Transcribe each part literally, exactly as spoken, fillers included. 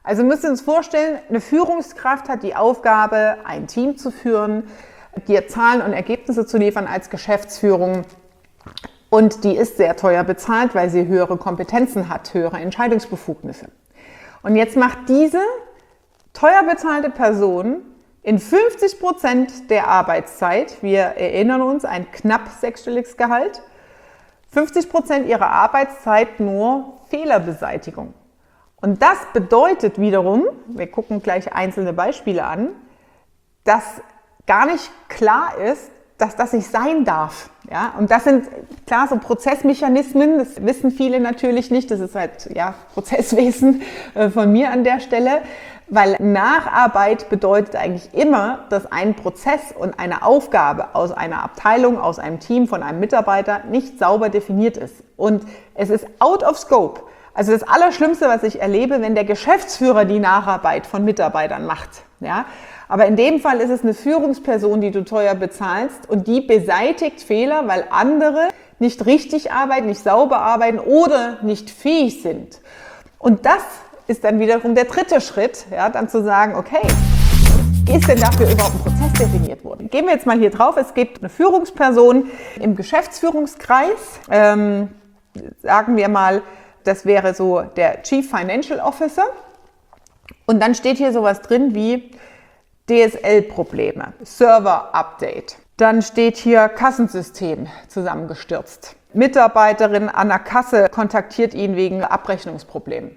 Also müsst ihr uns vorstellen, eine Führungskraft hat die Aufgabe, ein Team zu führen, dir Zahlen und Ergebnisse zu liefern als Geschäftsführung. Und die ist sehr teuer bezahlt, weil sie höhere Kompetenzen hat, höhere Entscheidungsbefugnisse. Und jetzt macht diese teuer bezahlte Person in fünfzig Prozent der Arbeitszeit, wir erinnern uns, ein knapp sechsstelliges Gehalt, fünfzig Prozent ihrer Arbeitszeit nur Fehlerbeseitigung. Und das bedeutet wiederum, wir gucken gleich einzelne Beispiele an, dass gar nicht klar ist, dass das nicht sein darf. Ja? Und das sind klar so Prozessmechanismen, das wissen viele natürlich nicht, das ist halt ja, Prozesswesen äh, von mir an der Stelle, weil Nacharbeit bedeutet eigentlich immer, dass ein Prozess und eine Aufgabe aus einer Abteilung, aus einem Team, von einem Mitarbeiter nicht sauber definiert ist. Und es ist out of scope. Also das Allerschlimmste, was ich erlebe, wenn der Geschäftsführer die Nacharbeit von Mitarbeitern macht. Ja? Aber in dem Fall ist es eine Führungsperson, die du teuer bezahlst und die beseitigt Fehler, weil andere nicht richtig arbeiten, nicht sauber arbeiten oder nicht fähig sind. Und das ist dann wiederum der dritte Schritt, ja, dann zu sagen, okay, ist denn dafür überhaupt ein Prozess definiert worden? Gehen wir jetzt mal hier drauf, es gibt eine Führungsperson im Geschäftsführungskreis, ähm, sagen wir mal, das wäre so der Chief Financial Officer und dann steht hier sowas drin wie D S L-Probleme, Server-Update. Dann steht hier Kassensystem zusammengestürzt. Mitarbeiterin an der Kasse kontaktiert ihn wegen Abrechnungsproblemen.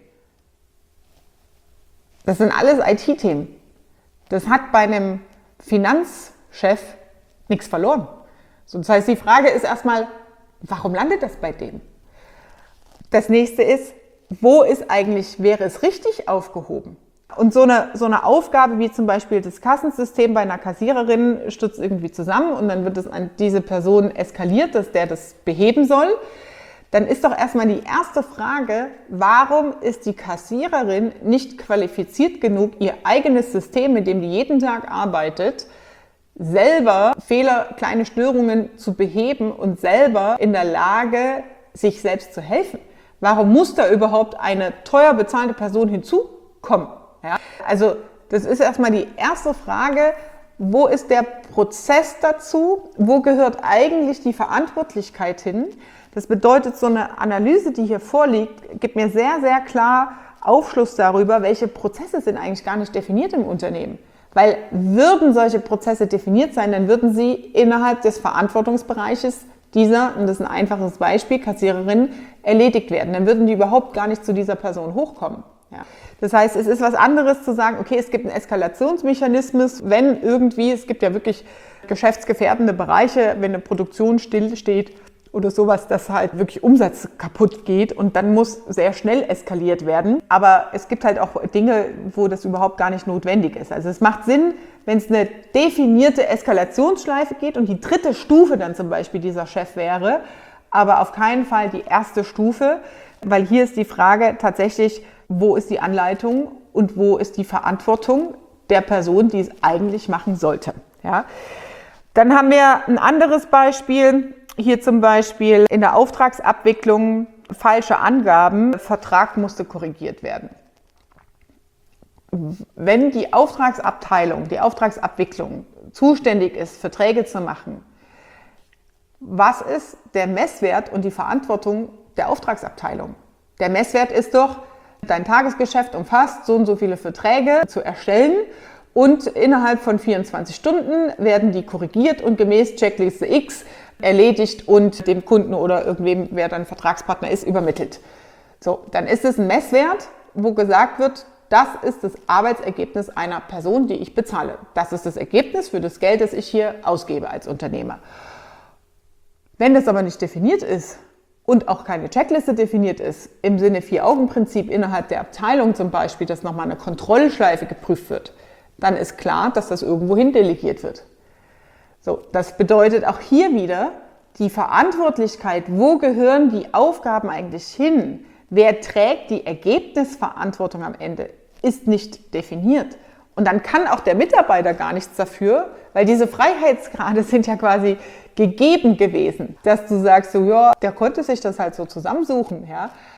Das sind alles I T-Themen. Das hat bei einem Finanzchef nichts verloren. So, das heißt, die Frage ist erstmal, warum landet das bei dem? Das nächste ist, wo ist eigentlich, wäre es richtig aufgehoben? Und so eine, so eine Aufgabe wie zum Beispiel das Kassensystem bei einer Kassiererin stürzt irgendwie zusammen und dann wird es an diese Person eskaliert, dass der das beheben soll. Dann ist doch erstmal die erste Frage, warum ist die Kassiererin nicht qualifiziert genug, ihr eigenes System, mit dem die jeden Tag arbeitet, selber Fehler, kleine Störungen zu beheben und selber in der Lage, sich selbst zu helfen? Warum muss da überhaupt eine teuer bezahlte Person hinzukommen? Ja? Also das ist erstmal die erste Frage, wo ist der Prozess dazu? Wo gehört eigentlich die Verantwortlichkeit hin? Das bedeutet, so eine Analyse, die hier vorliegt, gibt mir sehr, sehr klar Aufschluss darüber, welche Prozesse sind eigentlich gar nicht definiert im Unternehmen. Weil würden solche Prozesse definiert sein, dann würden sie innerhalb des Verantwortungsbereiches dieser, und das ist ein einfaches Beispiel, Kassiererin, erledigt werden. Dann würden die überhaupt gar nicht zu dieser Person hochkommen. Ja. Das heißt, es ist was anderes zu sagen, okay, es gibt einen Eskalationsmechanismus, wenn irgendwie, es gibt ja wirklich geschäftsgefährdende Bereiche, wenn eine Produktion stillsteht oder sowas, dass halt wirklich Umsatz kaputt geht und dann muss sehr schnell eskaliert werden. Aber es gibt halt auch Dinge, wo das überhaupt gar nicht notwendig ist. Also es macht Sinn, wenn es eine definierte Eskalationsschleife geht und die dritte Stufe dann zum Beispiel dieser Chef wäre, aber auf keinen Fall die erste Stufe, weil hier ist die Frage tatsächlich, wo ist die Anleitung und wo ist die Verantwortung der Person, die es eigentlich machen sollte. Ja? Dann haben wir ein anderes Beispiel, hier zum Beispiel in der Auftragsabwicklung falsche Angaben, Vertrag musste korrigiert werden. Wenn die Auftragsabteilung, die Auftragsabwicklung zuständig ist, Verträge zu machen, was ist der Messwert und die Verantwortung der Auftragsabteilung? Der Messwert ist doch, dein Tagesgeschäft umfasst, so und so viele Verträge zu erstellen und innerhalb von vierundzwanzig Stunden werden die korrigiert und gemäß Checkliste X erledigt und dem Kunden oder irgendwem, wer dann Vertragspartner ist, übermittelt. So, dann ist es ein Messwert, wo gesagt wird, das ist das Arbeitsergebnis einer Person, die ich bezahle. Das ist das Ergebnis für das Geld, das ich hier ausgebe als Unternehmer. Wenn das aber nicht definiert ist und auch keine Checkliste definiert ist, im Sinne Vier-Augen-Prinzip innerhalb der Abteilung zum Beispiel, dass nochmal eine Kontrollschleife geprüft wird, dann ist klar, dass das irgendwohin delegiert wird. So, das bedeutet auch hier wieder die Verantwortlichkeit, wo gehören die Aufgaben eigentlich hin? Wer trägt die Ergebnisverantwortung am Ende, ist nicht definiert. Und dann kann auch der Mitarbeiter gar nichts dafür, weil diese Freiheitsgrade sind ja quasi gegeben gewesen, dass du sagst, so, ja, der konnte sich das halt so zusammensuchen. Ja.